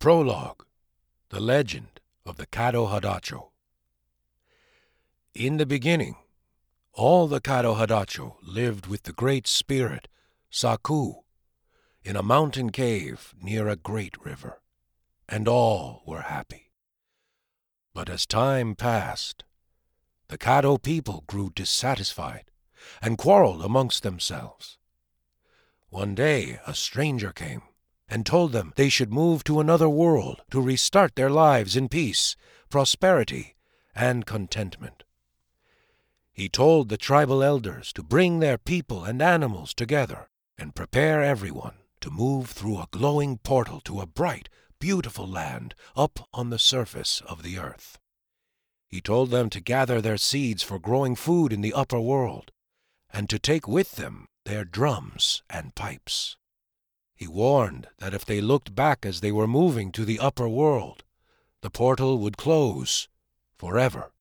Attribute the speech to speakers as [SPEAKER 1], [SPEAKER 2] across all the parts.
[SPEAKER 1] Prologue. The Legend of the Kado Hadacho. In the beginning, all the Kado Hadacho lived with the great spirit, Saku, in a mountain cave near a great river, and all were happy. But as time passed, the Kado people grew dissatisfied and quarreled amongst themselves. One day a stranger came and told them they should move to another world to restart their lives in peace, prosperity, and contentment. He told the tribal elders to bring their people and animals together and prepare everyone to move through a glowing portal to a bright, beautiful land up on the surface of the earth. He told them to gather their seeds for growing food in the upper world and to take with them their drums and pipes. He warned that if they looked back as they were moving to the upper world, the portal would close forever.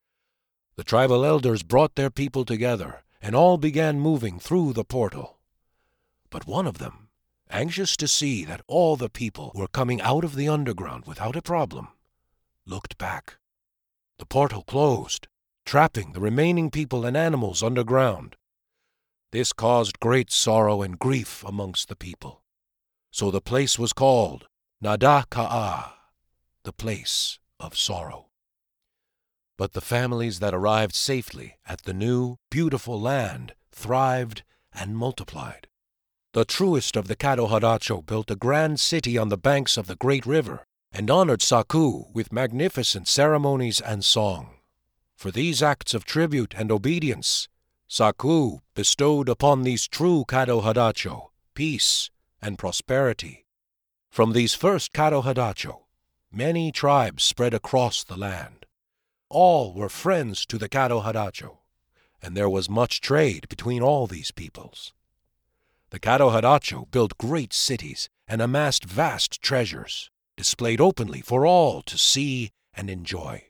[SPEAKER 1] The tribal elders brought their people together and all began moving through the portal. But one of them, anxious to see that all the people were coming out of the underground without a problem, looked back. The portal closed, trapping the remaining people and animals underground. This caused great sorrow and grief amongst the people. So the place was called Nada Ka'a, the place of sorrow. But the families that arrived safely at the new, beautiful land thrived and multiplied. The truest of the Kado Hadacho built a grand city on the banks of the great river and honored Saku with magnificent ceremonies and song. For these acts of tribute and obedience, Saku bestowed upon these true Kado Hadacho peace and prosperity. From these first Kado Hadacho, many tribes spread across the land. All were friends to the Kado Hadacho, and there was much trade between all these peoples. The Kado Hadacho built great cities and amassed vast treasures, displayed openly for all to see and enjoy.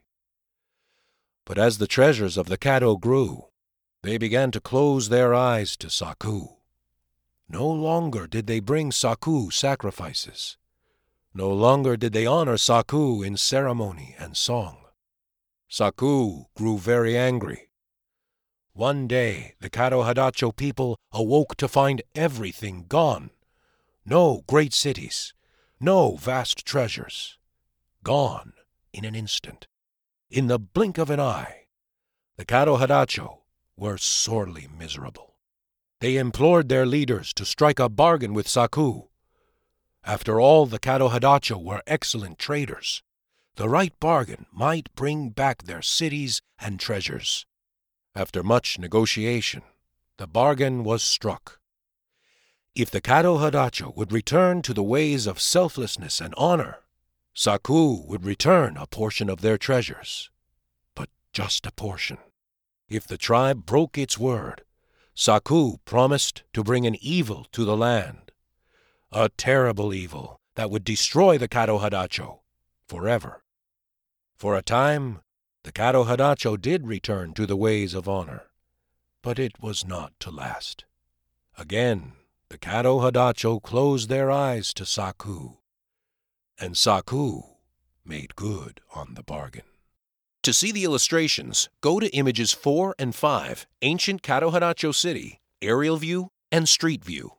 [SPEAKER 1] But as the treasures of the Kado grew, they began to close their eyes to Saku. No longer did they bring Saku sacrifices. No longer did they honor Saku in ceremony and song. Saku grew very angry. One day the Kado Hadacho people awoke to find everything gone. No great cities, no vast treasures. Gone in an instant. In the blink of an eye, the Kado Hadacho were sorely miserable. They implored their leaders to strike a bargain with Saku. After all, the Kado Hadacho were excellent traders. The right bargain might bring back their cities and treasures. After much negotiation, the bargain was struck. If the Kado Hadacho would return to the ways of selflessness and honor, Saku would return a portion of their treasures. But just a portion. If the tribe broke its word, Saku promised to bring an evil to the land. A terrible evil that would destroy the Kado Hadacho forever. For a time, the Kado Hadacho did return to the ways of honor, but it was not to last. Again, the Kado Hadacho closed their eyes to Saku, and Saku made good on the bargain. To see the illustrations, go to images 4 and 5, Ancient Kado Hadacho City, Aerial View, and Street View.